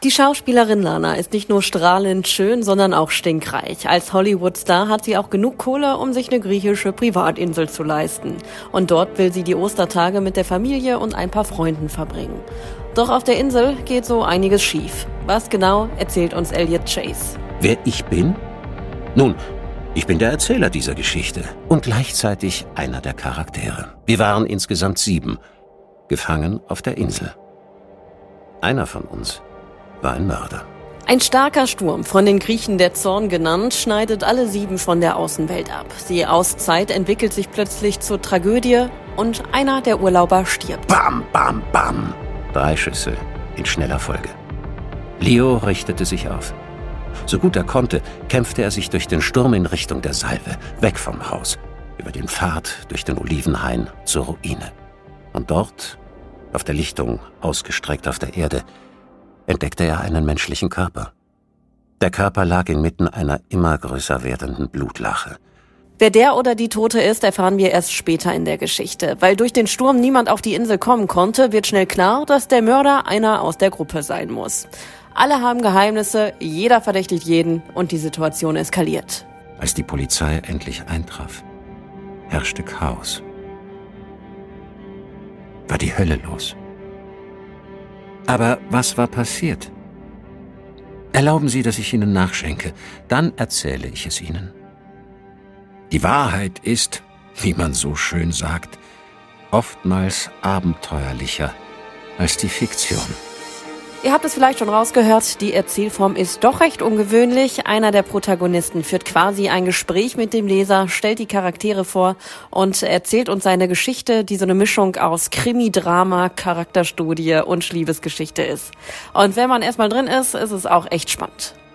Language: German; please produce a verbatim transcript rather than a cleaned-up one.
Die Schauspielerin Lana ist nicht nur strahlend schön, sondern auch stinkreich. Als Hollywood-Star hat sie auch genug Kohle, um sich eine griechische Privatinsel zu leisten. Und dort will sie die Ostertage mit der Familie und ein paar Freunden verbringen. Doch auf der Insel geht so einiges schief. Was genau, erzählt uns Elliot Chase. Wer ich bin? Nun, ich bin der Erzähler dieser Geschichte und gleichzeitig einer der Charaktere. Wir waren insgesamt sieben, gefangen auf der Insel. Einer von uns war ein Mörder. Ein starker Sturm, von den Griechen der Zorn genannt, schneidet alle sieben von der Außenwelt ab. Die Auszeit entwickelt sich plötzlich zur Tragödie und einer der Urlauber stirbt. Bam, bam, bam. Drei Schüsse in schneller Folge. Leo richtete sich auf. So gut er konnte, kämpfte er sich durch den Sturm in Richtung der Salve, weg vom Haus, über den Pfad durch den Olivenhain zur Ruine. Und dort, auf der Lichtung, ausgestreckt auf der Erde, entdeckte er einen menschlichen Körper. Der Körper lag inmitten einer immer größer werdenden Blutlache. Wer der oder die Tote ist, erfahren wir erst später in der Geschichte. Weil durch den Sturm niemand auf die Insel kommen konnte, wird schnell klar, dass der Mörder einer aus der Gruppe sein muss. Alle haben Geheimnisse, jeder verdächtigt jeden und die Situation eskaliert. Als die Polizei endlich eintraf, herrschte Chaos. War die Hölle los. Aber was war passiert? Erlauben Sie, dass ich Ihnen nachschenke, dann erzähle ich es Ihnen. Die Wahrheit ist, wie man so schön sagt, oftmals abenteuerlicher als die Fiktion. Ihr habt es vielleicht schon rausgehört, die Erzählform ist doch recht ungewöhnlich. Einer der Protagonisten führt quasi ein Gespräch mit dem Leser, stellt die Charaktere vor und erzählt uns seine Geschichte, die so eine Mischung aus Krimi, Drama, Charakterstudie und Liebesgeschichte ist. Und wenn man erstmal drin ist, ist es auch echt spannend.